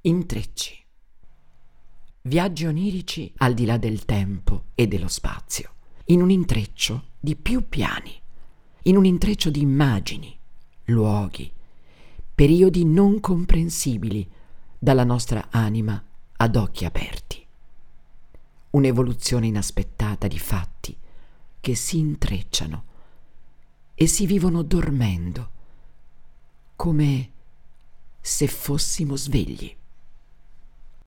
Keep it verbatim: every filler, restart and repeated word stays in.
Intrecci. Viaggi onirici al di là del tempo e dello spazio, in un intreccio di più piani, in un intreccio di immagini, luoghi, periodi non comprensibili dalla nostra anima ad occhi aperti. Un'evoluzione inaspettata di fatti che si intrecciano e si vivono dormendo, come se fossimo svegli.